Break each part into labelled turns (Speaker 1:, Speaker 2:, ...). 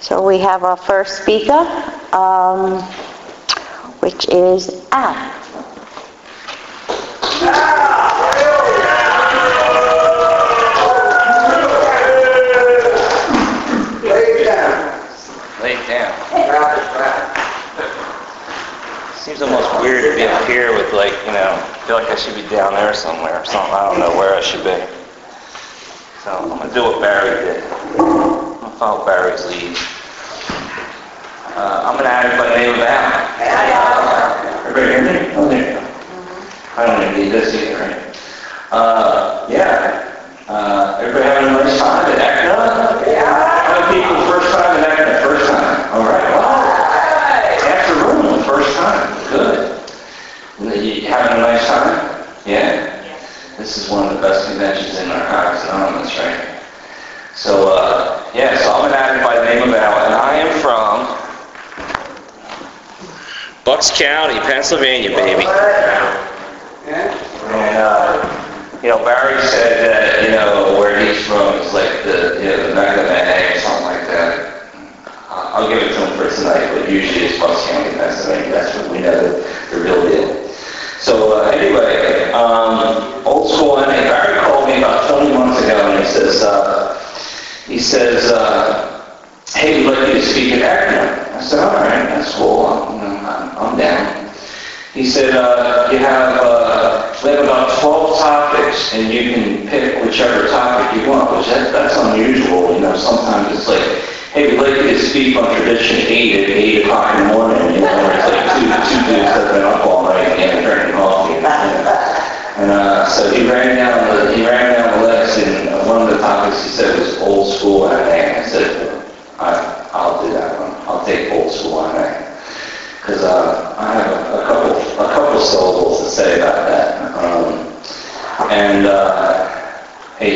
Speaker 1: So we have our first speaker, which is Al.
Speaker 2: Lay down. Seems almost weird to be up here with I feel like I should be down there somewhere or something. I don't know where I should be. So I'm going to do what Barry did. I'm going to follow Barry's lead. I'm going to add it by the name of Al. Everybody hear me? Oh, there you go. I don't even need this either, right? Everybody having a nice time at ECNA? How many people first time at ECNA? First time. All right. Half the room, first time. Good. You having a nice time? Yeah? This is one of the best conventions in Narcotics Anonymous, right? So, so I'm an addict by the name of Al, and I am from Bucks County, Pennsylvania, baby. And, Barry said that, where he's from is like the Mecca of NA or something like that. I'll give it to him for tonight, but usually it's Bucks County, Pennsylvania. That's what we know, the real deal. So anyway, old school NA, Barry called me about 20 months ago and he says, hey, we'd like you to speak at ECNA. I said, all right, that's cool, I'm down. He said, we have about 12 topics and you can pick whichever topic you want, which that's unusual, sometimes it's like, hey, we'd like you to speak on tradition 8 at 8 o'clock in the morning, where it's like two dudes that have been up all night and drinking coffee. And so he ran down the list, and one of the topics he said was old school NA. I said, I'll do that one. I'll take old school NA. Because I have a couple syllables to say about that. Hey,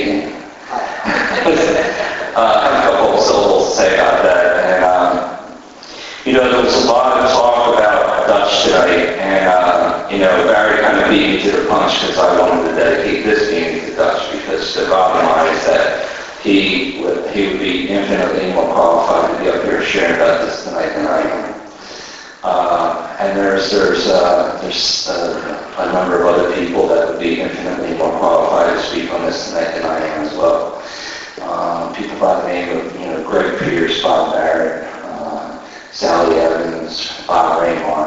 Speaker 2: I have a couple of syllables to say about that. And, there was a lot of talk about Dutch tonight, and, Barry kind of beat me to the punch because I wanted to dedicate this meeting to Dutch, because the bottom line is that he would be infinitely more qualified to be up here sharing about this tonight than I am. And there's a number of other people that would be infinitely more qualified to speak on this tonight than I am as well. People by the name of, Greg Pierce, Bob Barrett, Sally Evans, Bob Raymar,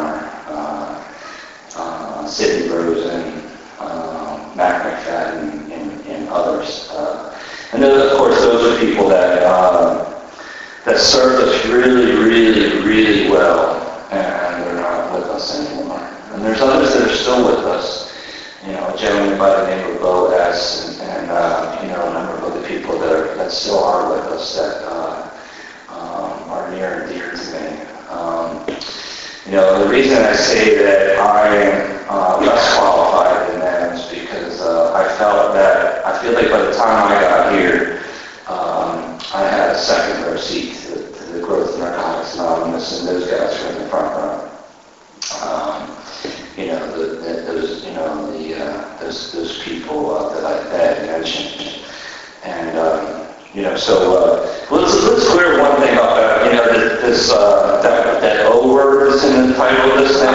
Speaker 2: Sidney Rosen, Matt McFadden, and others. And those, of course, those are people that served us really, really, really well, and they're not with us anymore. And there's others that are still with us. A gentleman by the name of Bo S. and a number of other people that still are with us that are near and dear to me. The reason I say that I am less qualified than them is because I feel like by the time I got here, I had a second row seat to the growth of Narcotics Anonymous, and those guys were in the front row. Those people that I had mentioned, and so let's clear one thing up. That O word is in the title of this thing. I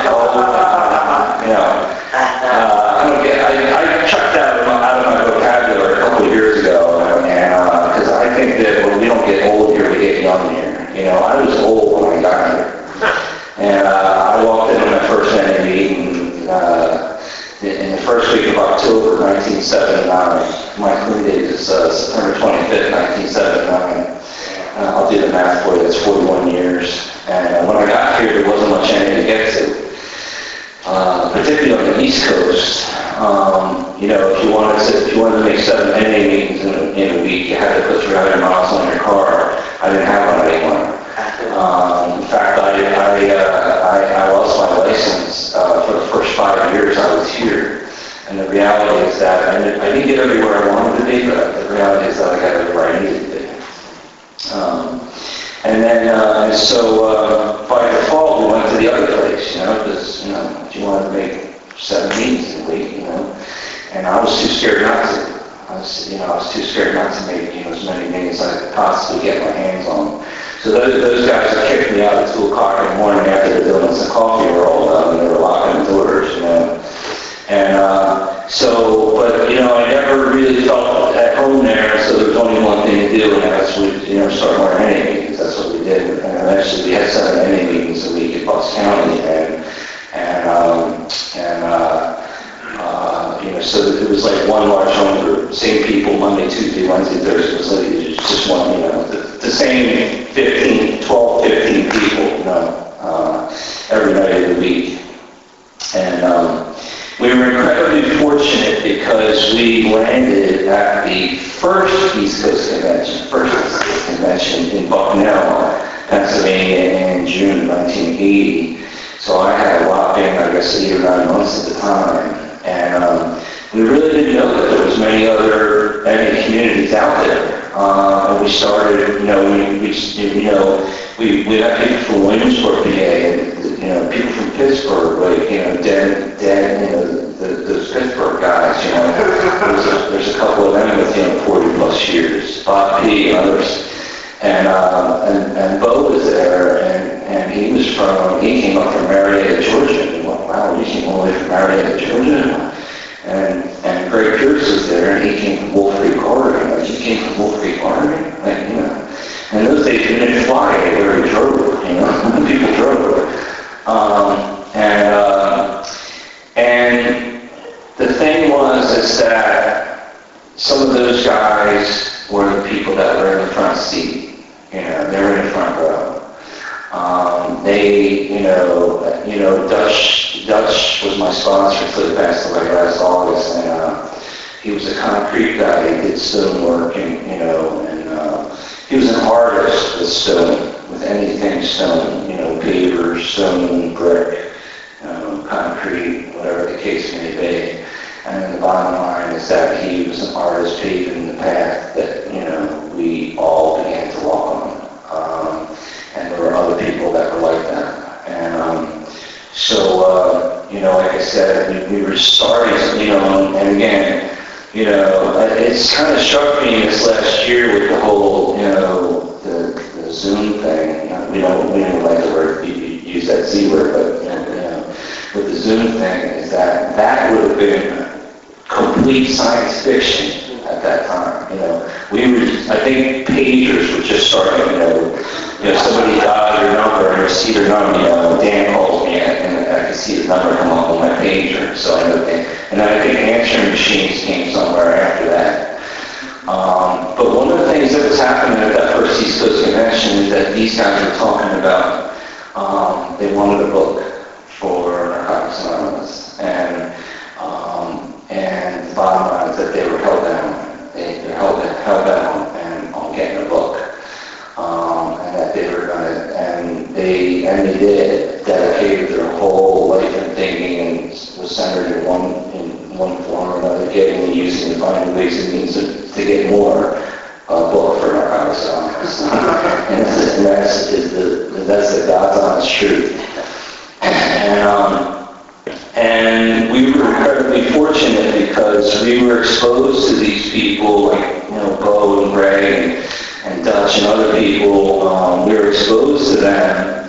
Speaker 2: chucked that out of my vocabulary a couple of years ago, and because I think that when we don't get old here, we get young here. I was old when I got here, and I walked into my first NA meeting in the first week of October 1979. My clean date is September 25th, 1979. I'll do the math for you. It's 41 years. And when I got here, there wasn't much NA to get to, particularly on the East Coast. If you wanted to make 7 NA meetings in a week, you had to put 300 miles on your car. I didn't have one anymore. In fact, I lost my license for the first 5 years I was here. And the reality is that I didn't get everywhere I wanted to be, but the reality is that I got everywhere I needed to be. So by default, we went to the other place, because, if you wanted to make 7 meetings in a week, and I was too scared not to. I was too scared not to make as many meetings as I could possibly get my hands on. So those guys that kicked me out at 2 o'clock in the morning after the donuts and coffee were all done, and they were locking the doors, And but I never really felt at home there, so there was only one thing to do, and that's start more NA meetings. That's what we did. And eventually we had 7 NA meetings a week in Bucks County, so it was like one large home group, same people, Monday, Tuesday, Wednesday, Thursday, was like just one, the same 12, 15 people, every night of the week. And we were incredibly fortunate because we landed at the first East Coast Convention in Bucknell, Pennsylvania in June of 1980. So I had a whopping, 8 or 9 months at the time. And we really didn't know that there was many other NA communities out there. And we started, we had people from Williamsport, PA, and people from Pittsburgh, those Pittsburgh guys, there's a couple of them with 40 plus years, Bob P. and others, and Bo was there, and he came up from Marietta, Georgia, and wow, you came all the way from Marietta, Georgia. And Greg Pierce was there, and he came from Wolf Creek, Oregon. You came from Wolf Creek, Oregon? And those days we didn't fly anywhere, we drove, people drove. And the thing is that some of those guys were the people that were in the front seat, they were in the front row. Dutch was my sponsor until he passed away last August, and he was a concrete guy. He did stone work, and he was an artist with stone, with anything stone, pavers, stone, brick, concrete, whatever the case may be. And then the bottom line is that he was an artist paving the path that, we all began to walk on. And there were other people that were like that. And like I said, we were starting, and again, it's kind of struck me this last year with the whole, the Zoom thing. We don't like the word, use that Z word, but with the Zoom thing is that would have been complete science fiction at that time. I think pagers were just starting, somebody dialed your number or see their number, Dan calls me and I can see the number come up on my pager, so I know that. And then I think answering machines came somewhere after that. But one of the things that was happening at that first East Coast Convention is that these guys were talking about, they wanted a book for Narcotics Anonymous, and the bottom line is that they were held down. They're held down and on getting a book, and that they were gonna, and they did dedicated their whole life and thinking, and was centered in one form or another, getting and using and finding ways and means to get more book for Narcotics Anonymous, and that's the God's honest truth. And we were incredibly fortunate because we were exposed to these people like, Bo and Greg and Dutch and other people. We were exposed to them,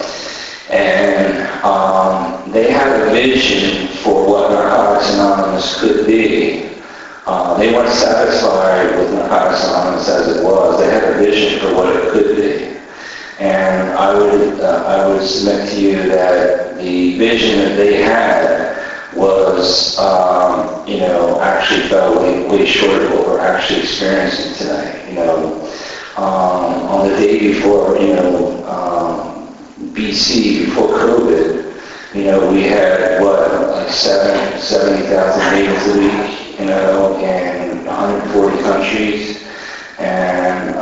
Speaker 2: and they had a vision for what Narcotics Anonymous could be. They weren't satisfied with Narcotics Anonymous as it was. They had a vision for what it could be. And I would submit to you that the vision that they had was, actually fell way short of what we're actually experiencing today. On the day before, BC, before COVID, we had, 70,000 meetings a week, in 140 countries, and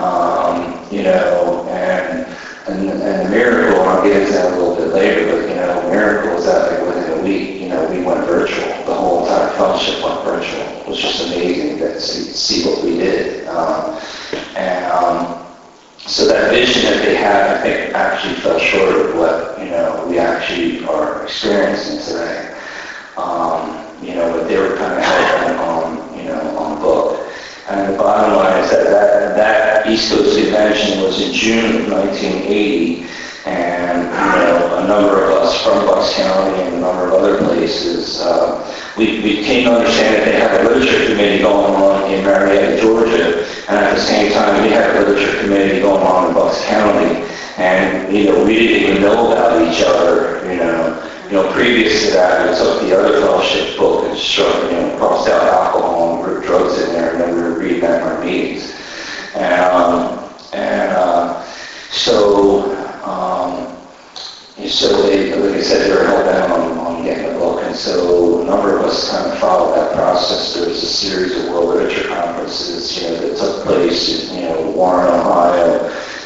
Speaker 2: the miracle, and I'll get into that a little bit later, but, miracle is that like within a week, we went virtual. The whole entire fellowship went virtual. It was just amazing to see what we did. So that vision that they had, I think, actually fell short of what, we actually are experiencing today. But they were kind of held on the book. And the bottom line is that East Coast Convention was in June of 1980, and a number of us from Bucks County and a number of other places, we came to understand that they had a literature committee going on in Marietta, Georgia, and at the same time we had a literature committee going on in Bucks County, and we didn't even know about each other. Previous to that, we took the other fellowship book and crossed out alcohol and wrote drugs in there, and then we were reading that in our meetings. So they, like I said, they were held down on getting the book, and so a number of us kind of followed that process. There was a series of World Literature Conferences, that took place in, Warren, Ohio,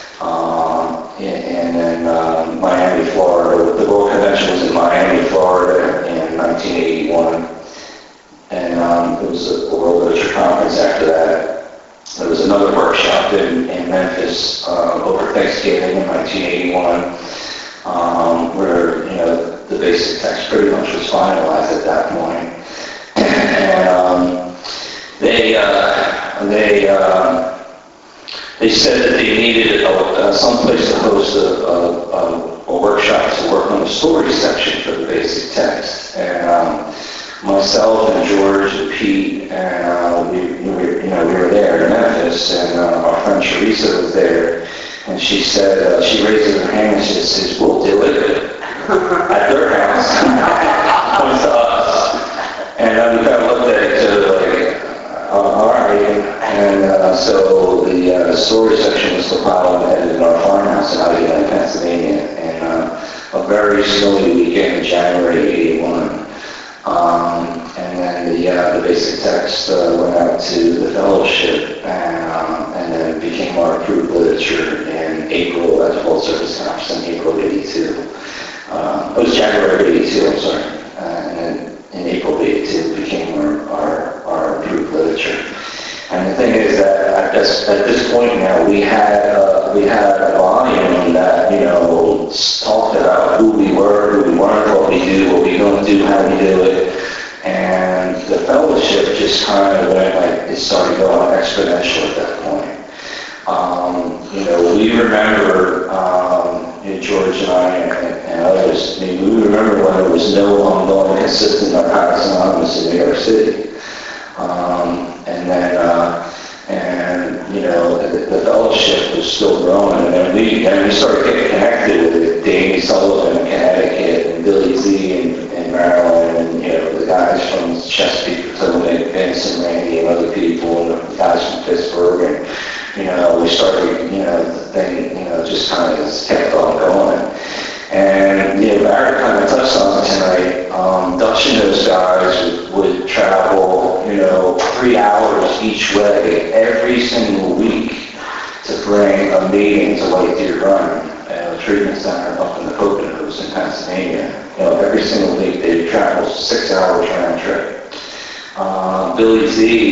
Speaker 2: and then Miami, Florida. The World Convention was in Miami, Florida in 1981, and there was a World Literature Conference after that. There was another workshop in Memphis over Thanksgiving in 1981, where the basic text pretty much was finalized at that point. And they said that they needed some place to host a workshop to work on the story section for the basic text. And myself and George and Pete and we were there in Memphis, and our friend Teresa was there, and she said, she raised her hand and she says, "We'll do it at their house." Comes to us, and we kind of looked at each other like, all right. And so the story section was compiled and edited in our farmhouse in Allegheny, Pennsylvania, and a very snowy weekend in January '81. And then the basic text went out to the fellowship, and then it became our approved literature in April at the World Service Conference in April of '82. It was January '82, I'm sorry. And then in April of '82 it became our approved literature. And the thing is that at this point now we had a volume that talked about who we were, who we weren't, what we do, what we don't do, how we do it. And the fellowship just kind of went it started going exponential at that point. We remember, George and I and others, we remember when there was no ongoing consistent Narcotics Anonymous in New York City. The fellowship was still growing, and then we started getting connected with Danny Sullivan in Connecticut, and Billy Z in Maryland, and the guys from Chesapeake, Potomac, Vince and Randy and other people, and the guys from Pittsburgh, and we started, the thing, just kind of just kept on going. And Barrett kind of touched on it tonight. Dutch and those guys would travel, 3 hours each way every single week to bring a meeting to White Deer Run, a treatment center up in the Poconos in Pennsylvania. Every single week they'd travel 6 hours round trip. Billy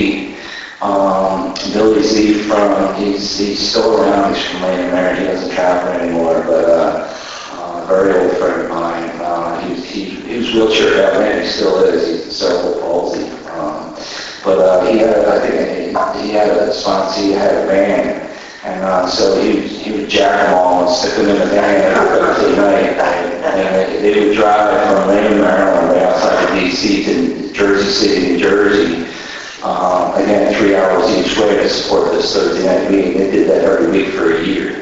Speaker 2: Z he's still around. He's from Lane and Marion. He doesn't travel anymore, but a very old friend of mine. He was wheelchair bound, and he still is. He's cerebral palsy. But he had a sponsor. He had a van, and so he would jack them all and stick them in the van every Thursday night. And they would drive from Lane, Maryland, right outside of D.C. to Jersey City, New Jersey. Again, 3 hours each way to support this Thursday night meeting. They did that every week for a year.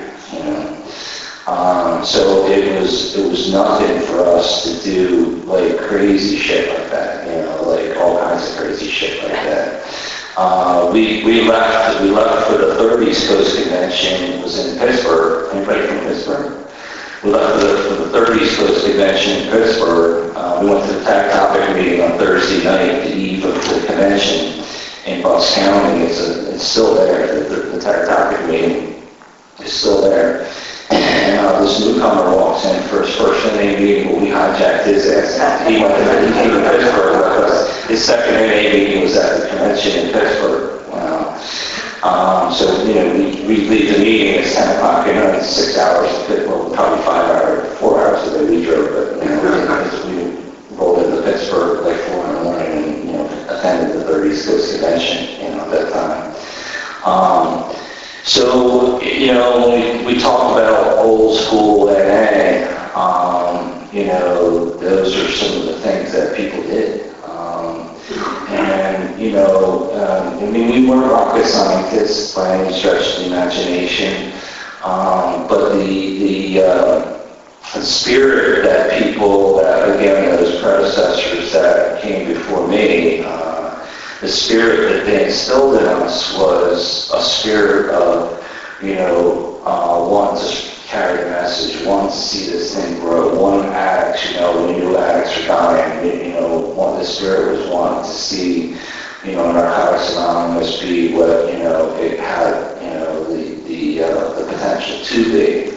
Speaker 2: So it was nothing for us to do like crazy shit like that. Like all kinds of crazy shit like that. We left for the third East Coast Convention. It was in Pittsburgh. Anybody from Pittsburgh? We left for the third East Coast Convention in Pittsburgh. We went to the TAC Topic meeting on Thursday night, the eve of the convention in Bucks County. It's still there. The TAC Topic meeting is still there. And this newcomer walks in for his first NA meeting, but we hijacked his ass. He came to Pittsburgh with us. His second NA meeting was at the convention in Pittsburgh. So, we leave the meeting at 10 o'clock, it's 6 hours, probably 4 hours a day we drove, but, we rolled into Pittsburgh like 4 in the morning and, attended the third East Coast Convention, at that time. So, when we talk about old school AA, those are some of the things that people did. We weren't rocket scientists by any stretch of the imagination, but the spirit that people, again, those predecessors that came before me, the spirit that they instilled in us was a spirit of, one, to carry the message, one, to see this thing grow, one, addicts, when new addicts are dying, the spirit was one, to see, Narcotics Anonymous be what, it had, the potential to be,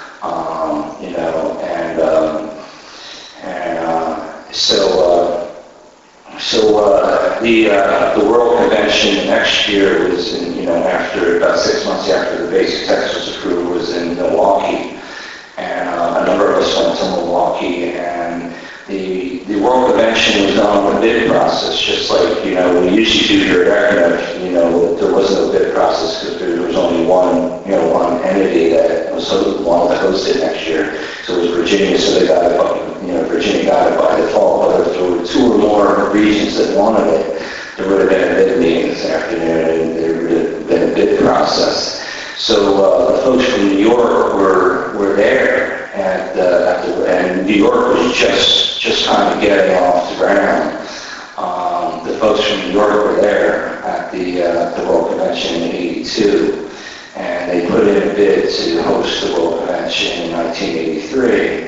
Speaker 2: the World Convention next year was in, after about 6 months after the basic text was approved, was in Milwaukee, and a number of us went to Milwaukee, and the World Convention was done on a bid process, just like, we usually do here at ECHNF, there was no bid process because there was only one entity that was wanted to host it next year. So it was Virginia, so they got it, Virginia got it by default, but if there were 2 or more regions that wanted it, there would have been a bid meeting this afternoon, and there would have been a bid process. So the folks from New York were there, and New York was just kind of getting off the ground. The folks from New York were there at the World Convention in '82, and they put in a bid to host the World Convention in 1983,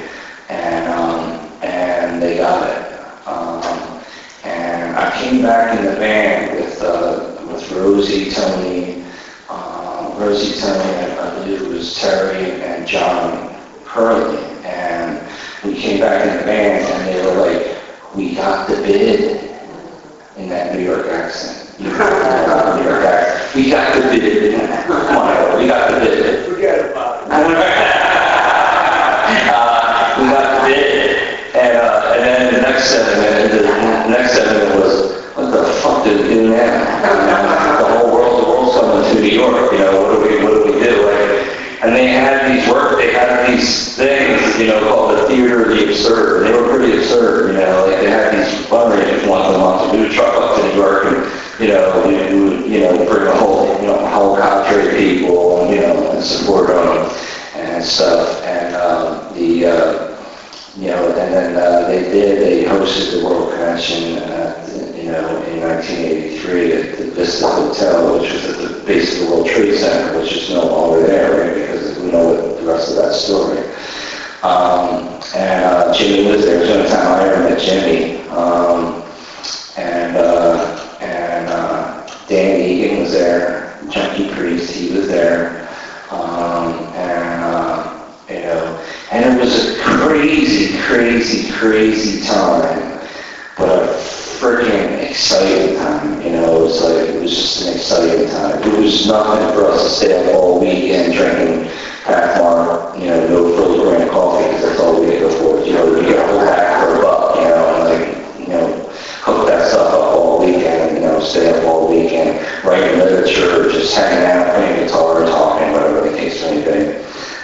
Speaker 2: and they got it. And I came back in the van with Rosie, Tony, I believe it was Terry and John Hurley, and we came back in the van, and they were like, "We got the bid," in that New York accent. New York accent. We got the bid. Come on, we got the bid.
Speaker 3: Forget about it.
Speaker 2: We got the bid, and then the next segment was, what the fuck do we do now? The world's coming to New York. What do we do? And they had these things, called the Theater of the Absurd. They were pretty absurd, they had these fundraisers once a month. We would truck up to New York, and we would bring a whole cadre of people, and support them and stuff. And they hosted the World Convention, in 1983 at the Vista Hotel, which was at the base of the World Trade Center, which is no longer there, right? Because we know the rest of that story. And Jimmy was there. It was the only time I ever met Jimmy. Dan Egan was there. Junkie Priest, he was there. And it was a crazy time, but a freaking exciting time. It was just an exciting time. It was nothing for us to stay up all weekend drinking Pathmark, no Philly brand coffee, because that's all we could afford. You get a whole pack for $1, hook that stuff up all weekend, stay up all weekend, writing literature, just hanging out, playing guitar, talking, whatever the case may be.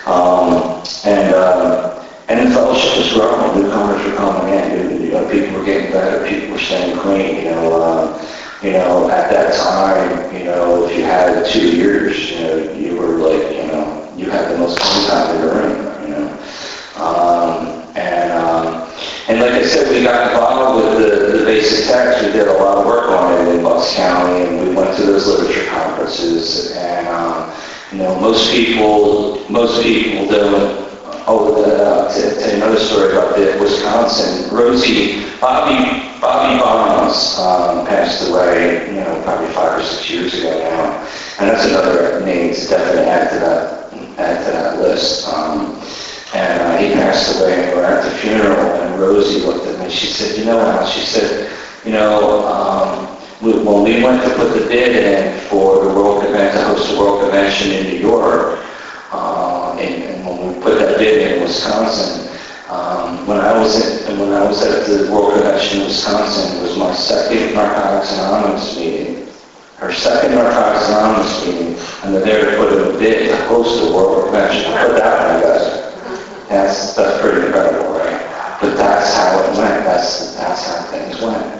Speaker 2: And the fellowship was growing. Newcomers were coming in. People were getting better. People were staying clean. At that time, if you had 2 years, you were like, you had the most fun time in the room. And like I said, we got involved with the basic text. We did a lot of work on it in Bucks County, and we went to those literature conferences. And most people don't. To another story about Wisconsin, Bobby Bonds passed away, probably 5 or 6 years ago now, and that's another name to definitely add to that list. And he passed away, and we're at the funeral, and Rosie looked at me. She said, Al, she said, when we went to put the bid in for the World Convention, to host the World Convention in New York, and when we put that bid in Wisconsin, when I was at the World Convention in Wisconsin, it was my second Narcotics Anonymous meeting. Her second Narcotics Anonymous meeting, and they're there to put in a bid to host the World Convention. Put that on, guys. That's pretty incredible, right? But that's how it went. That's how things went.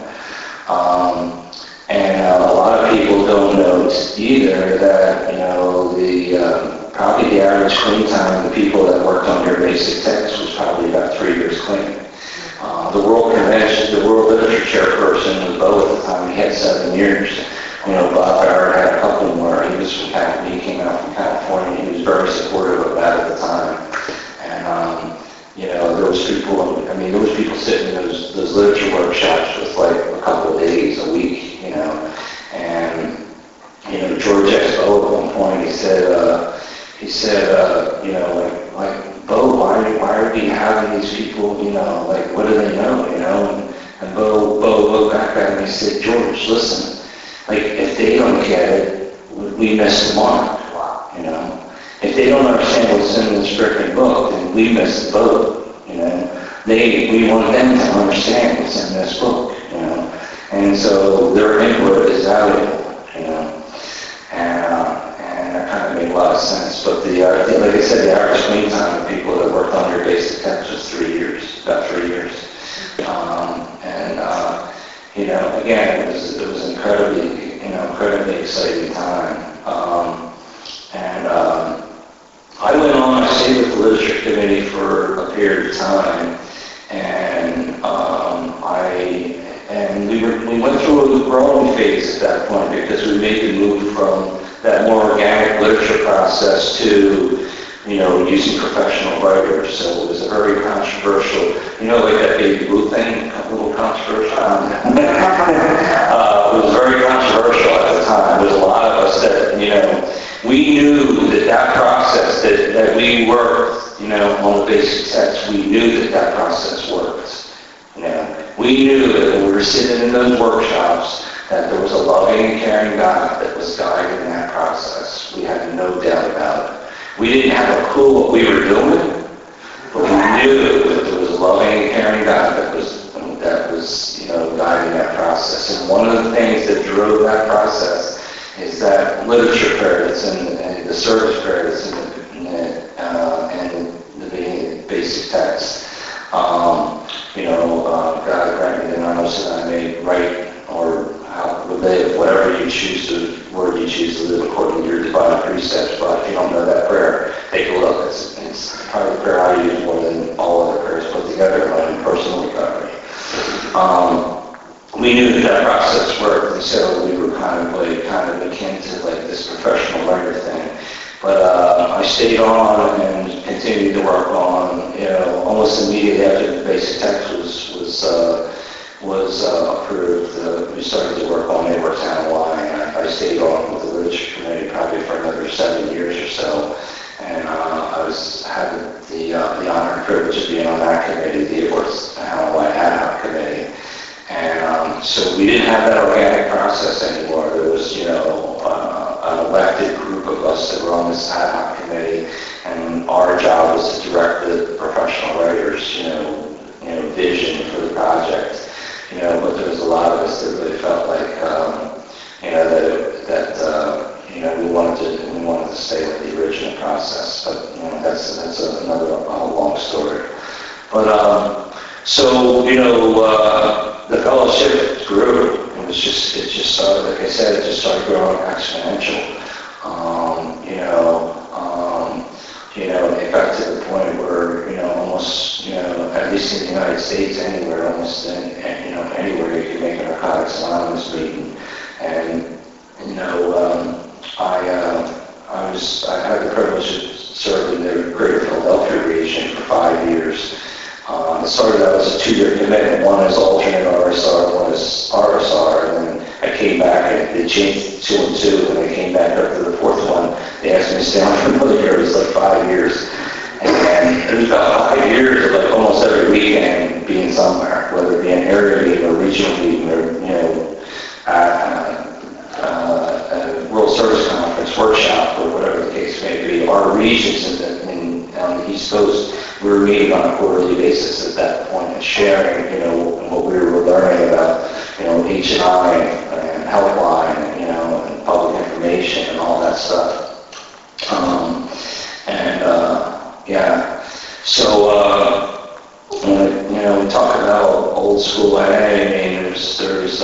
Speaker 2: And a lot of people don't know either that, probably the average clean time of the people that worked on your basic text was probably about 3 years clean. The World Convention, the World Literature Chairperson was Bo at the time. He had 7 years. Bob Barrett had a couple more. He was from California. He came out from California. He was very supportive of that at the time. And, there was people sitting in those literature workshops with like a couple of days, a week, and, George X. Bo at one point, he said, Bo, why are we having these people, what do they know, and Bo looked back at him and he said, George, listen, if they don't get it, we missed the mark, If they don't understand what's in this freaking book, then we missed the boat, We want them to understand what's in this book, And so their input is valuable, And that kind of made a lot of sense. But like I said, the average clean time of people that worked on your basic text was 3 years, about 3 years. Again, it was incredibly exciting time. I went on, I stayed with the Literature Committee for a period of time, and we went through a growing phase at that point because we made the move from that more organic literature process to, using professional writers. So it was a very controversial, like that Baby Blue thing, a little controversial. It was very controversial at the time. There's a lot of us that, we knew that process that we worked, on the basic text, we knew that process worked. We knew that when we were sitting in those workshops that there was a loving and caring God that was guiding that process. We had no doubt about it. We didn't have a clue what we were doing, but we knew that there was a loving and caring God that was guiding that process. And one of the things that drove that process is that literature credits and the service credits and the basic text. God grant me the knowledge that I may write or live, whatever you choose to, word you choose to live according to your divine precepts. But if you don't know that prayer, take a look. It's probably the prayer I use more than all other prayers put together in my own personal recovery. We knew that process worked, and so we were kind of akin to like this professional writer thing. But I stayed on and continued to work on, almost immediately after the basic text was approved. We started to work on Neighbor Town Y, and I stayed on with the Literature Committee probably for another 7 years or so. And I had the honor and privilege of being on that committee, the Edwards Town Y Ad Hoc Committee. And so we didn't have that organic process anymore. There was, an elected group of us that were on this ad hoc committee, and our job was to direct the professional writers, vision for the project. But there was a lot of us that really felt like, we wanted to stay with the original process. But that's another long story. But the fellowship grew. It just started, like I said, it just started growing exponential. It got to the point where, almost, at least in the United States, anywhere, anywhere you can make a Narcotics Anonymous meeting. And, I had the privilege of serving the Greater Philadelphia region for 5 years. It started out as a 2-year commitment. One is alternate RSR, one is RSR, and then I came back and they changed 2 and 2, and I came back up to the 4th one. They asked me to stay on for another year. It was like 5 years. And it was about 5 years of like almost every weekend being somewhere, whether it be an area meeting or regional meeting or, a World Service Conference workshop or whatever the case may be. Our regions on the East Coast, we were meeting on a quarterly basis at that point and sharing, what we were learning about, H&I and Helpline, and information and all that stuff. Yeah. So, when we talk about old school AA, I mean, there was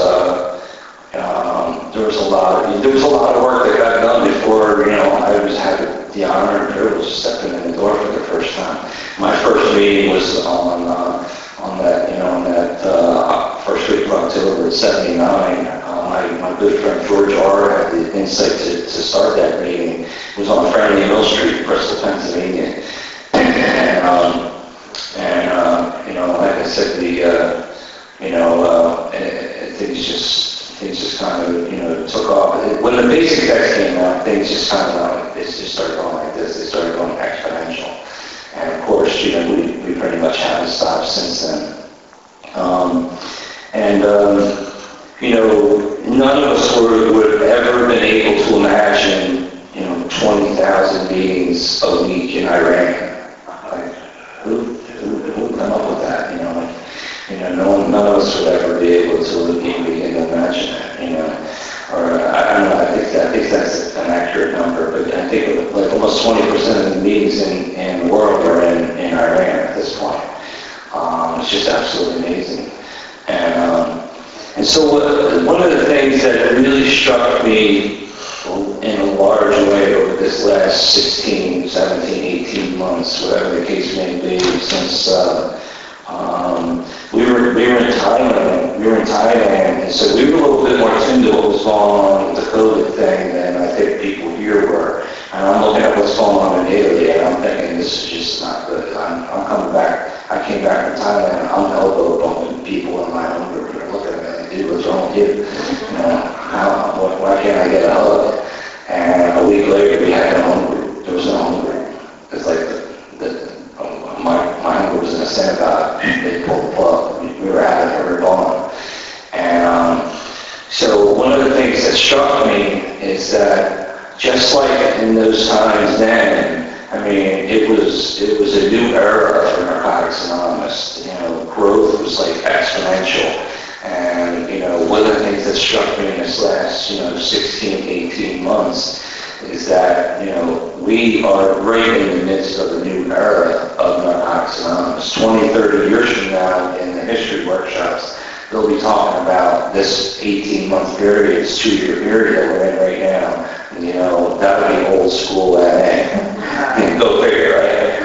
Speaker 2: a lot of work that got done before, I had the honor and privilege of stepping in the door for the first time. My first meeting was on that first week of October '79. My good friend George R. had the insight to start that meeting. It was on Friendly Mill Street, Bristol, Pennsylvania. Like I said, things just kind of, took off. When the basic text came out, things just kind of they just started going like this. They started going exponential. And of course, we pretty much haven't stopped since then. None of us would have ever been able to imagine, 20,000 meetings a week in Iran. Like, who come up with that? None of us would ever be able to begin to imagine that. Or I don't know. I think that's an accurate number, but I think like almost 20% of the meetings in the world are in Iran at this point. It's just absolutely amazing. And so one of the things that really struck me in a large way over this last 16, 17, 18 months, whatever the case may be, since we were in Thailand, and so we were a little bit more tuned to what was going on with the COVID thing than I think people here were. And I'm looking at what's going on in Italy, and I'm thinking this is just not good. I'm coming back. I came back from Thailand, and I'm elbow bumping people in my own group. They're looking at me like, dude, what's wrong with you? Why can't I get a hug? And a week later, we had no home group. There was no home group. It's like my home group was in a synagogue. They pulled the plug. We were having every bond. And so one of the things that struck me is that just like in those times then, I mean, it was a new era for Narcotics Anonymous. Growth was like exponential. And, one of the things that struck me in this last, 16, 18 months is that, we are right in the midst of a new era of Narcotics Anonymous. 20, 30 years from now in the history workshops, they'll be talking about this 18-month period, this 2-year period that we're in right now. That would be old school AA. Go figure, right?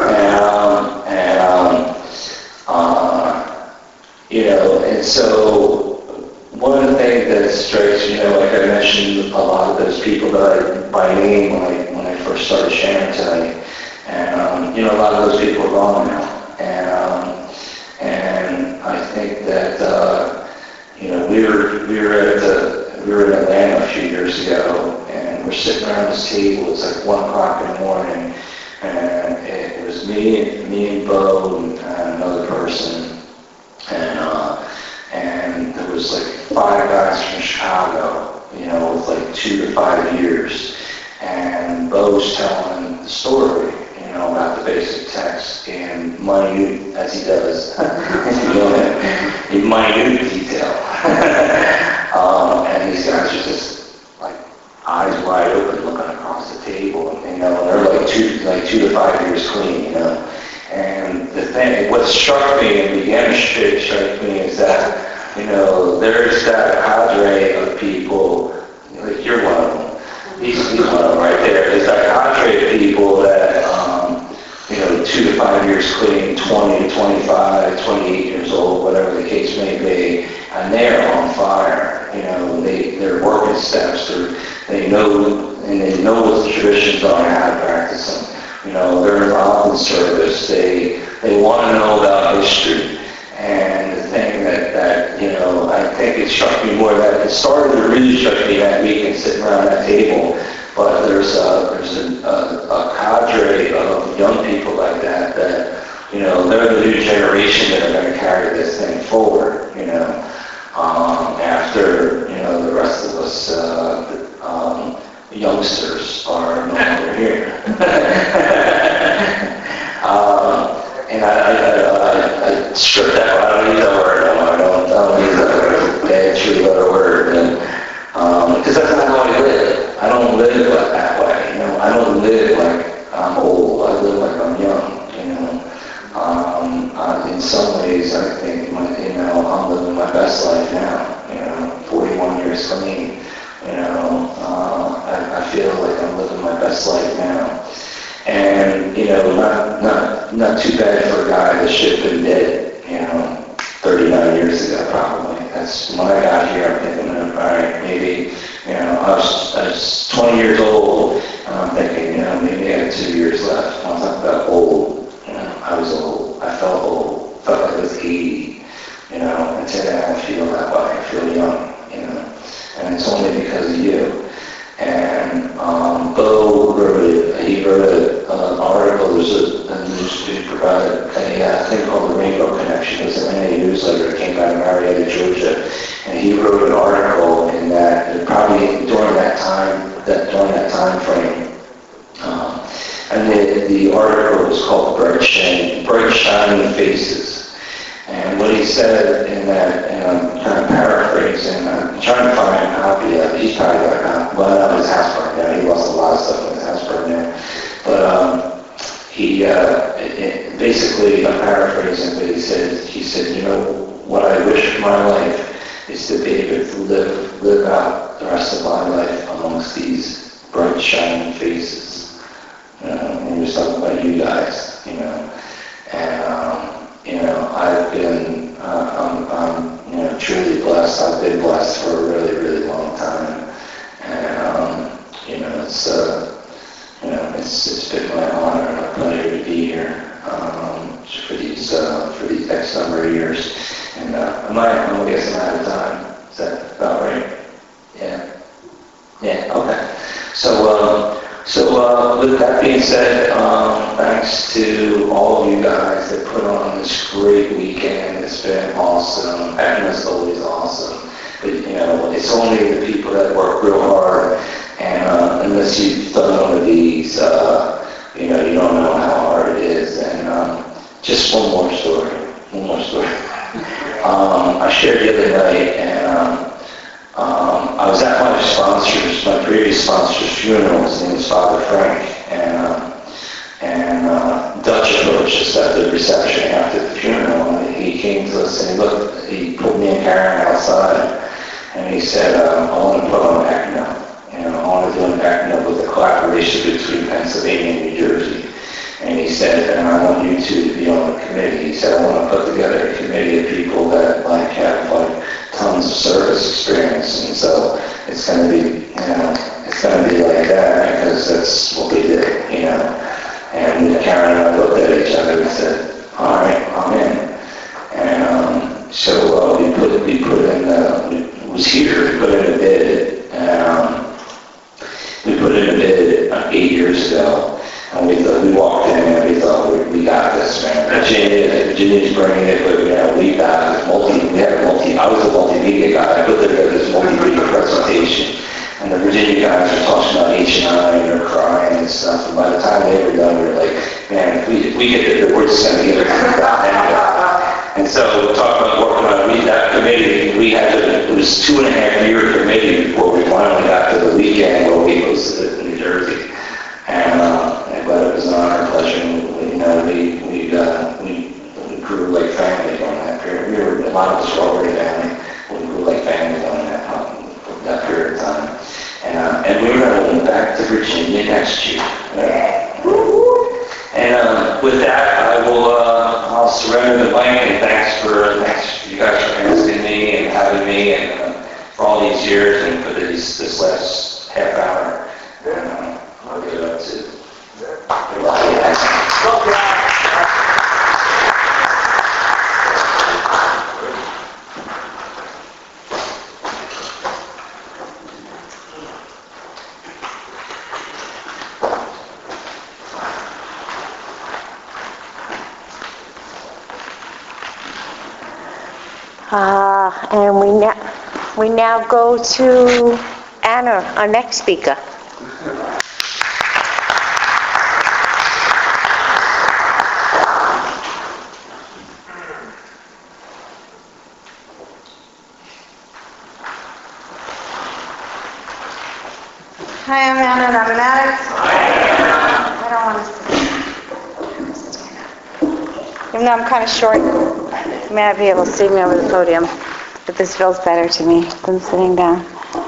Speaker 2: And so one of the things that strikes, like I mentioned, a lot of those people that by name when I first started sharing tonight, and a lot of those people are gone now, and I think that we were in Atlanta a few years ago, and we're sitting around this table. It's like 1 o'clock in the morning, and it was me and Bo and another person, and there was like 5 guys from Chicago, with like 2 to 5 years, and Bo's telling the story, about the basic text in minute, as he does, in minute detail. And these guys are just like eyes wide open looking across the table, and they're like 2 to 5 years clean, And the thing, what struck me and began to strike me is that, there's that cadre of people, like you're one of them. He's one of them right there. There's that cadre of people that, 2 to 5 years clean, 20 to 25, 28 years old, whatever the case may be, and they're on fire. They're working steps. They know what the traditions are and how to practice them. They're involved in service. They want to know about history. And the thing that I think it struck me more that it really struck me that week and sitting around that table. But there's a cadre of young people like that they're the new generation that are going to carry this thing forward. After the rest of us youngsters are no longer here. And I stripped that. I don't use that word anymore. I don't use that word. It's really a word. Because that's not how I live. I don't some ways, I think, I'm living my best life now, 41 years clean, I feel like I'm living my best life now. And, not too bad for a guy that should have been dead, 39 years ago probably. That's when I got here, I'm thinking, all right, maybe, I was 20 years old, and I'm thinking, maybe I had 2 years left. I'm talking about old, I was old. I felt like I was 80, and today I don't feel that way. I feel young, and it's only because of you. And Bo he wrote an article. There's a newspaper provided a thing called the Rainbow Connection. It was a newsletter that came out of Marietta, Georgia, and he wrote an article in that probably during that time frame. And the article was called Bright Shining Faces. And what he said in that, and I'm kind of paraphrasing, I'm trying to find a copy of it. He's probably got a copy. Well, not his house burned down. He lost a lot of stuff when his house burned down. But basically, I'm paraphrasing, but he said, what I wish for my life is to be able to live out the rest of my life amongst these bright, shining faces. And he was talking about you guys, and, I've been, I'm truly blessed. I've been blessed for a really, really long time. And, it's been my honor and a pleasure to be here, for these X number of years. And, I'm guessing I'm out of time. Is that about right? Yeah. Yeah, okay. So with that being said, thanks to all of you guys that put on this great weekend. It's been awesome. Etna's always awesome. But, it's only the people that work real hard. And unless you've done one of these, you don't know how hard it is. And just one more story. I shared the other night, and I was at my previous sponsor's funeral. His name was Father Frank, and Dutch approached us at the reception after the funeral, and he came to us and he put me and Karen outside, and he said, I want to put on ECNO. I want to do an ECNO with a collaboration between Pennsylvania and New Jersey. And he said, and I want you two to be on the committee. He said, I want to put together a committee of people that have tons of service experience. And so it's going to be, like that because that's what we did, And Karen and I looked at each other and said, all right, I'm in. And so we put in, it was here, we put in a bid, and we put in a bid 8 years ago. And we walked in and we thought, we got this, man. Virginia's bringing it, but we got this I was a multimedia guy. I put together this multimedia presentation. And the Virginia guys were talking about H&I and they're crying and stuff. And by the time they were done, we were like, man, if we get it, we're just going to get it. And so we talked about working on that committee. It was 2.5-year committee before we finally got to the weekend where we hosted it in New Jersey. But it was an honor and pleasure. We grew like family during that period. A lot of us were already family. We grew like family during that period of time. And we were going to move back to Virginia next year. And with that, I'll surrender the mic. And thanks you guys for asking me and having me, and for all these years and for this last half hour. And I'll give it up to.
Speaker 1: And we now go to Anna, our next speaker.
Speaker 3: Hi, I'm Anna, and I'm an addict. I don't want to sit. Even though I'm kind of short. may not be able to see me over the podium, but this feels better to me than sitting down.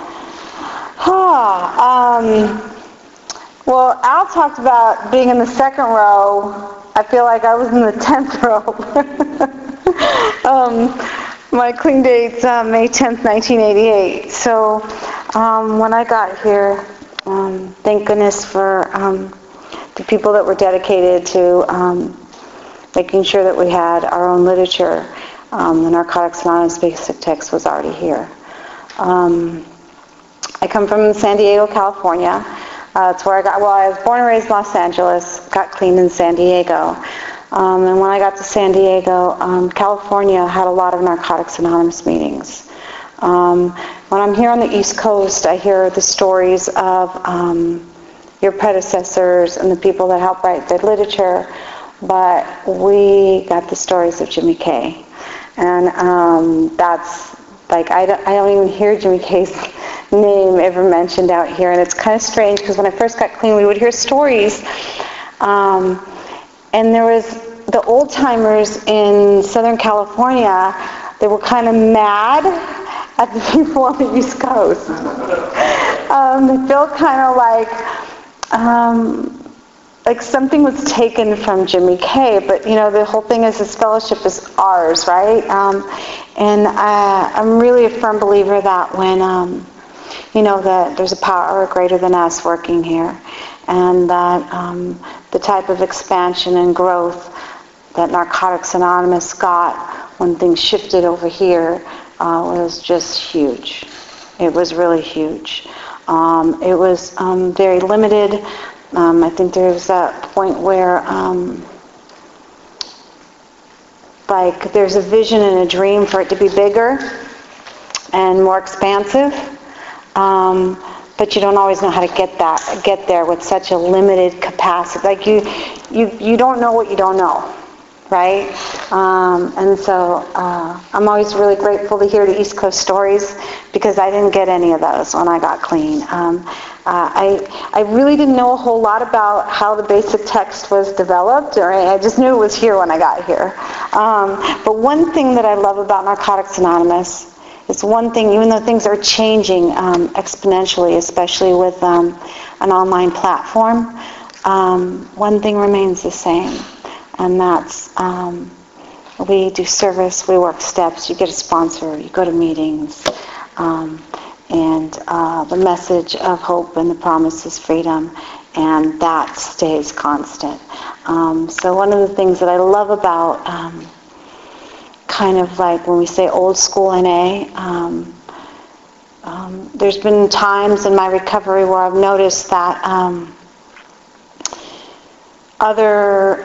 Speaker 3: Well, Al talked about being in the second row. I feel like I was in the 10th row. My clean date's May 10th, 1988. So when I got here, thank goodness for the people that were dedicated to making sure that we had our own literature. The Narcotics Anonymous basic text was already here. I come from San Diego, California. It's where I was born and raised in Los Angeles, got clean in San Diego. And when I got to San Diego, California had a lot of Narcotics Anonymous meetings. When I'm here on the East Coast, I hear the stories of your predecessors and the people that helped write the literature, but we got the stories of Jimmy K. And that's like, I don't even hear Jimmy K's name ever mentioned out here, and it's kind of strange because when I first got clean, we would hear stories, and there was the old timers in Southern California. They were kind of mad at the people on the East Coast. They felt kind of like something was taken from Jimmy K, but the whole thing is this fellowship is ours, right? And I'm really a firm believer that when that there's a power greater than us working here, and that the type of expansion and growth that Narcotics Anonymous got when things shifted over here was just huge. It was really huge. It was very limited. I think there was that point where there's a vision and a dream for it to be bigger and more expansive. But you don't always know how to get there with such a limited capacity. Like you don't know what you don't know, right? And so I'm always really grateful to hear the East Coast stories because I didn't get any of those when I got clean. I really didn't know a whole lot about how the basic text was developed, or I just knew it was here when I got here. But one thing that I love about Narcotics Anonymous, it's one thing, even though things are changing exponentially, especially with an online platform, one thing remains the same, and that's we do service, we work steps, you get a sponsor, you go to meetings, and the message of hope and the promise is freedom, and that stays constant. So one of the things that I love about kind of like when we say old school NA, there's been times in my recovery where I've noticed that other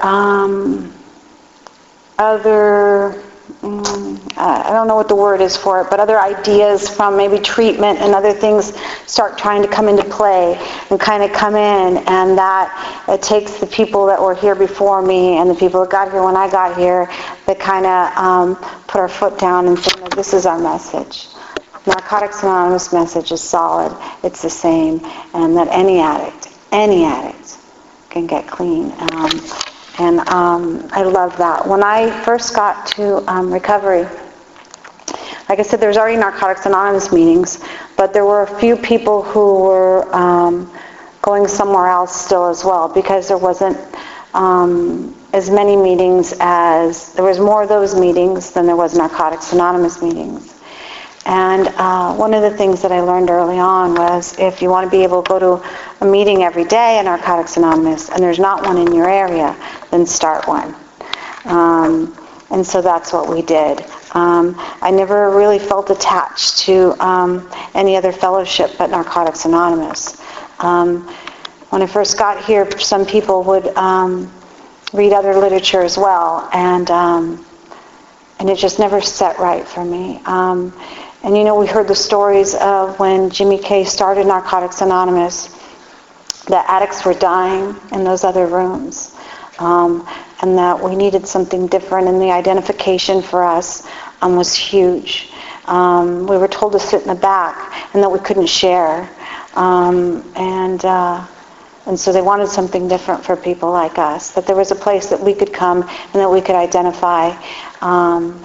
Speaker 3: I don't know what the word is for it, but other ideas from maybe treatment and other things start trying to come into play and kind of come in, and that it takes the people that were here before me and the people that got here when I got here that kind of put our foot down and say, no, this is our message. Narcotics Anonymous message is solid. It's the same, and that any addict can get clean. And I love that. When I first got to recovery, like I said, there was already Narcotics Anonymous meetings, but there were a few people who were going somewhere else still as well, because there wasn't as many meetings as, there was more of those meetings than there was Narcotics Anonymous meetings. And one of the things that I learned early on was if you want to be able to go to a meeting every day in Narcotics Anonymous and there's not one in your area, then start one. And so that's what we did. I never really felt attached to any other fellowship but Narcotics Anonymous. When I first got here, some people would read other literature as well, and it just never set right for me. And we heard the stories of when Jimmy K started Narcotics Anonymous, the addicts were dying in those other rooms, and that we needed something different, and the identification for us was huge. We were told to sit in the back and that we couldn't share, and so they wanted something different for people like us, that there was a place that we could come and that we could identify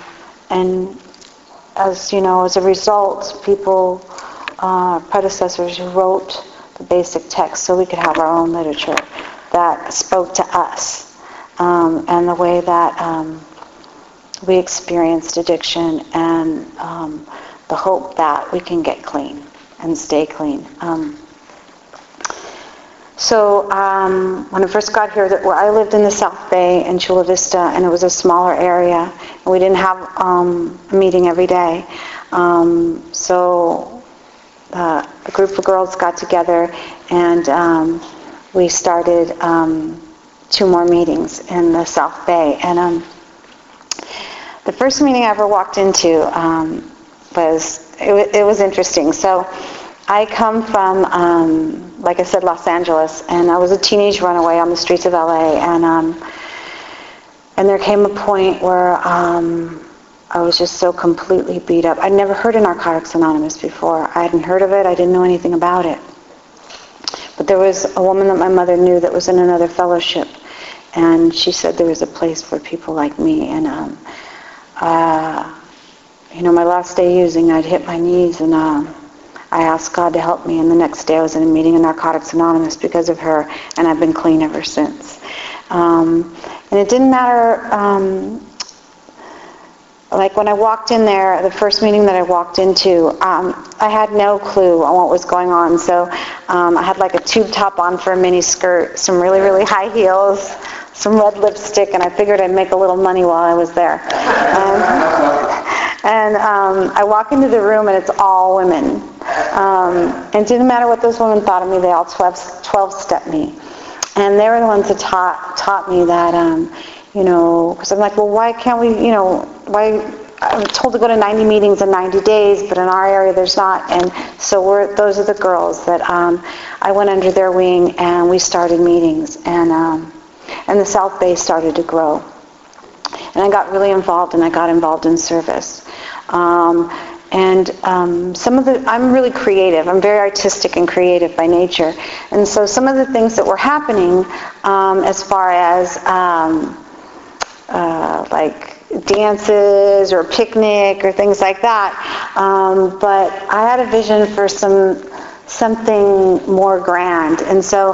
Speaker 3: and as you know, as a result, people, predecessors wrote the basic text so we could have our own literature that spoke to us, and the way that we experienced addiction, and the hope that we can get clean and stay clean. So when I first got here, I lived in the South Bay in Chula Vista, and it was a smaller area, and we didn't have a meeting every day. So a group of girls got together, and we started 2 more meetings in the South Bay. And the first meeting I ever walked into it was interesting. So I come from, like I said, Los Angeles, and I was a teenage runaway on the streets of LA, and there came a point where I was just so completely beat up. I'd never heard of Narcotics Anonymous before. I hadn't heard of it. I didn't know anything about it. But there was a woman that my mother knew that was in another fellowship, and she said there was a place for people like me. And my last day using, I'd hit my knees, and I asked God to help me, and the next day I was in a meeting in Narcotics Anonymous because of her, and I've been clean ever since. And it didn't matter, like when I walked in there, the first meeting that I walked into, I had no clue on what was going on. So I had like a tube top on for a mini skirt, some really, really high heels, some red lipstick, and I figured I'd make a little money while I was there. And I walk into the room, and it's all women. And it didn't matter what those women thought of me, they all 12-stepped me. And they were the ones that taught me that, because I'm like, well, why can't we, I'm told to go to 90 meetings in 90 days, but in our area there's not. And so those are the girls that I went under their wing, and we started meetings. And the South Bay started to grow. And I got really involved, and I got involved in service. I'm really creative. I'm very artistic and creative by nature. And so some of the things that were happening as far as like dances or picnic or things like that, but I had a vision for something more grand. And so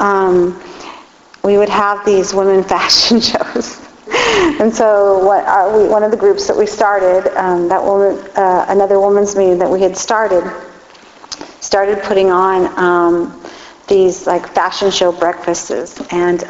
Speaker 3: we would have these women fashion shows. And so one of the groups that we started, another women's meeting that we had started putting on these like fashion show breakfasts, and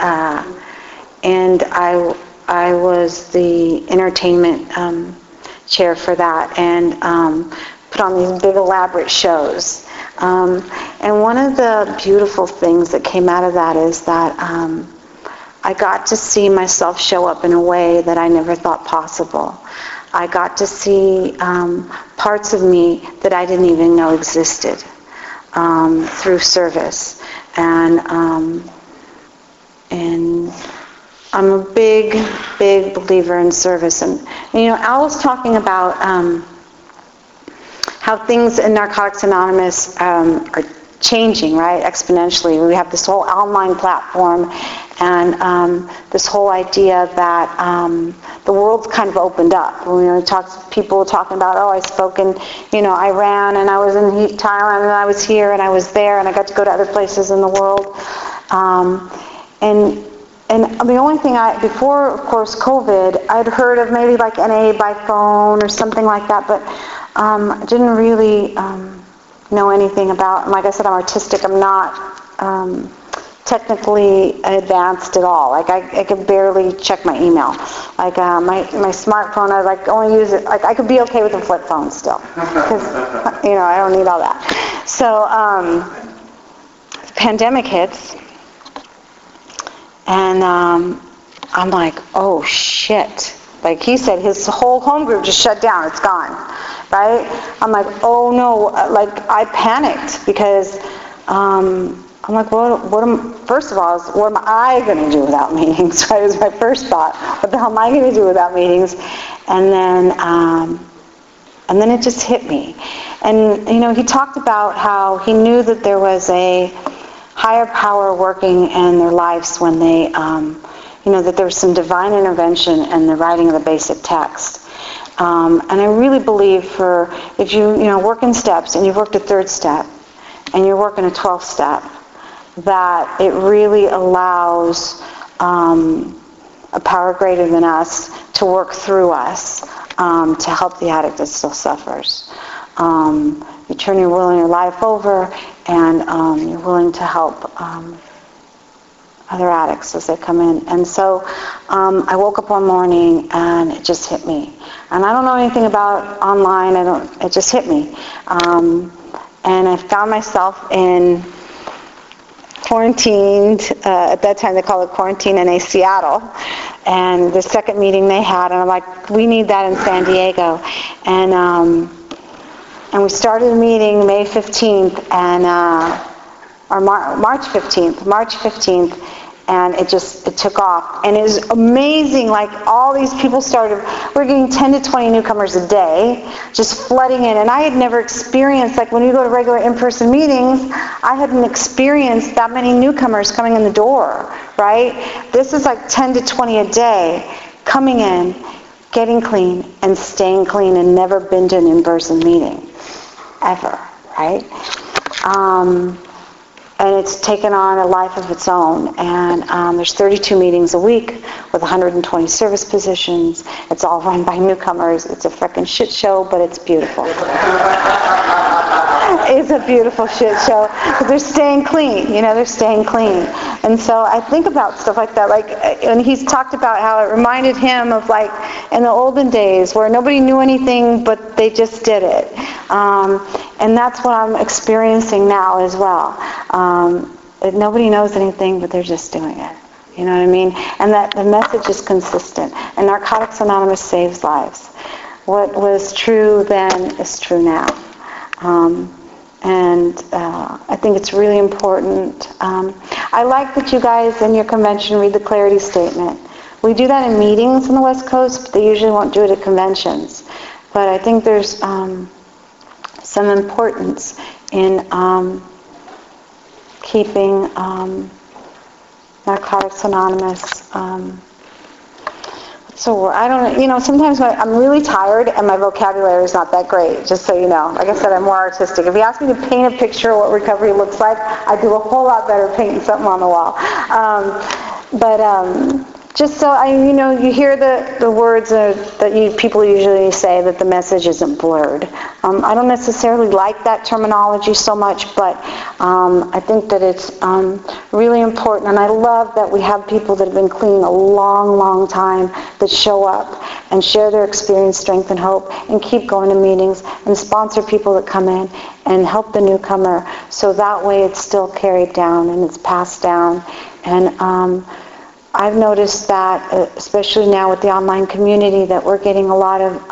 Speaker 3: I was the entertainment chair for that, and put on these big elaborate shows. And one of the beautiful things that came out of that is that I got to see myself show up in a way that I never thought possible. I got to see parts of me that I didn't even know existed through service. And I'm a big, big believer in service. And Al was talking about how things in Narcotics Anonymous are changing, right, exponentially. We have this whole online platform, and this whole idea that the world's kind of opened up. People talking about, I spoke in, Iran, and I was in Thailand, and I was here, and I was there, and I got to go to other places in the world. And the only thing before, of course, COVID, I'd heard of maybe like NA by phone or something like that, but I didn't really know anything about. And like I said, I'm artistic. I'm not technically advanced at all. Like I could barely check my email. Like my smartphone, I only use it. Like I could be okay with a flip phone still, because I don't need all that. So the pandemic hits, and I'm like, oh shit. Like he said, his whole home group just shut down. It's gone, right? I'm like, oh no. Like I panicked because I'm like, first of all, what am I going to do without meetings? Right? Was my first thought. What the hell am I going to do without meetings? And then it just hit me. And he talked about how he knew that there was a higher power working in their lives when they, that there was some divine intervention in the writing of the basic text. And I really believe if you work in steps and you've worked a third step and you're working a 12th step, that it really allows a power greater than us to work through us to help the addict that still suffers. You turn your will and your life over, and you're willing to help other addicts as they come in. And so I woke up one morning and it just hit me. And I don't know anything about online. It just hit me. And I found myself in quarantined. At that time they called it Quarantine NA Seattle. And the second meeting they had, and I'm like, we need that in San Diego. And we started a meeting May 15th or March 15th, and it took off. And it was amazing, like all these people we're getting 10 to 20 newcomers a day, just flooding in. And I had never experienced, like when you go to regular in-person meetings, I hadn't experienced that many newcomers coming in the door, right? This is like 10 to 20 a day, coming in, getting clean, and staying clean, and never been to an in-person meeting, ever, right? And it's taken on a life of its own. And there's 32 meetings a week with 120 service positions. It's all run by newcomers. It's a frickin' shit show, but it's beautiful. It's a beautiful shit show. But they're staying clean, they're staying clean. And so I think about stuff like that. Like, and he's talked about how it reminded him of like in the olden days where nobody knew anything, but they just did it. And that's what I'm experiencing now as well. Nobody knows anything, but they're just doing it. You know what I mean? And that the message is consistent. And Narcotics Anonymous saves lives. What was true then is true now. I think it's really important. I like that you guys in your convention read the clarity statement. We do that in meetings on the West Coast, but they usually won't do it at conventions. But I think there's some importance in keeping Narcotics Anonymous. So I don't, sometimes I'm really tired and my vocabulary is not that great, just so you know. Like I said, I'm more artistic. If you ask me to paint a picture of what recovery looks like, I do a whole lot better painting something on the wall. Just so you hear the words that people usually say that the message isn't blurred. I don't necessarily like that terminology so much, but I think that it's really important. And I love that we have people that have been clean a long, long time that show up and share their experience, strength, and hope, and keep going to meetings and sponsor people that come in and help the newcomer. So that way it's still carried down and it's passed down. And I've noticed that, especially now with the online community, that we're getting a lot of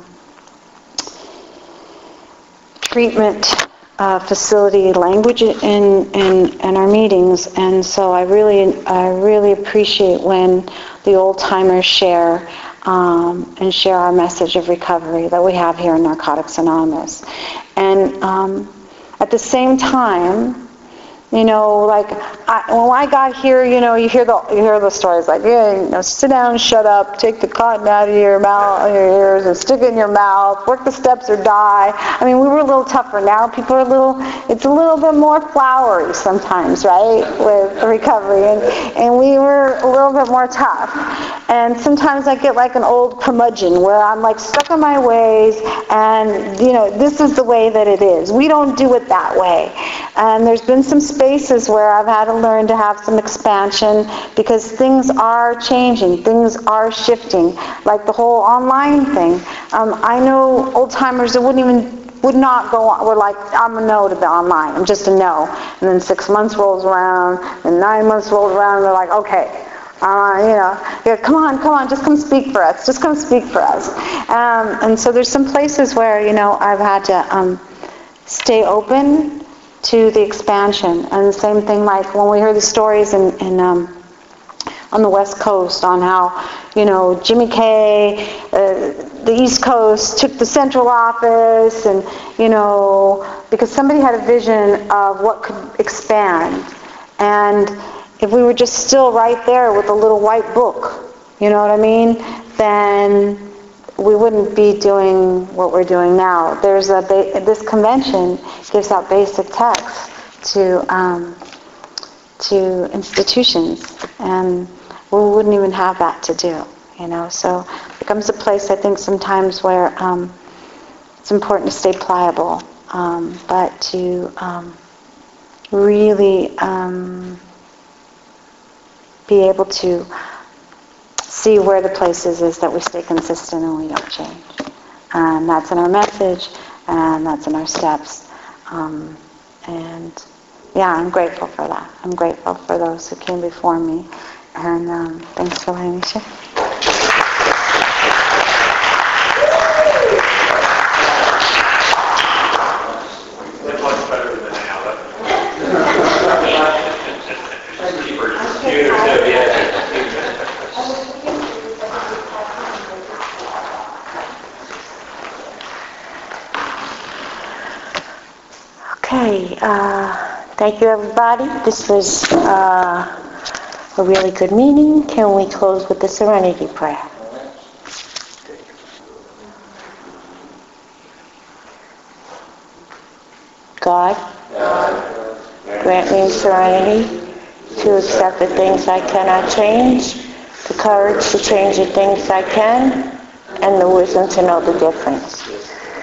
Speaker 3: treatment facility language in our meetings, and so I really appreciate when the old timers share and share our message of recovery that we have here in Narcotics Anonymous. And at the same time, when I got here, you hear the stories like, sit down, shut up, take the cotton out of your mouth, your ears, and stick it in your mouth, work the steps or die. I mean, we were a little tougher. Now people are it's a little bit more flowery sometimes, right, with recovery, and we were a little bit more tough. And sometimes I get like an old curmudgeon where I'm like stuck in my ways, and this is the way that it is. We don't do it that way. And there's been some spaces where I've had to learn to have some expansion because things are changing, things are shifting, like the whole online thing. I know old timers that would not go on, were like, I'm a no to the online, I'm just a no. And then 6 months rolls around, and 9 months rolls around, and they're like, okay. Come on, just come speak for us. Just come speak for us. And so there's some places where, I've had to stay open to the expansion. And the same thing like when we hear the stories on the West Coast on how, Jimmy K, the East Coast took the central office and, because somebody had a vision of what could expand. And if we were just still right there with a little white book, you know what I mean, then we wouldn't be doing what we're doing now. This convention gives out basic text to institutions, and we wouldn't even have that to do, So it becomes a place, I think, sometimes where it's important to stay pliable, but to really be able to see where the places is that we stay consistent and we don't change. And that's in our message, and that's in our steps. And yeah, I'm grateful for that. I'm grateful for those who came before me. And thanks for letting me share.
Speaker 4: It's much better than now.
Speaker 1: Okay, thank you, everybody. This was a really good meeting. Can we close with the Serenity Prayer? God, grant me serenity to accept the things I cannot change, the courage to change the things I can, and the wisdom to know the difference.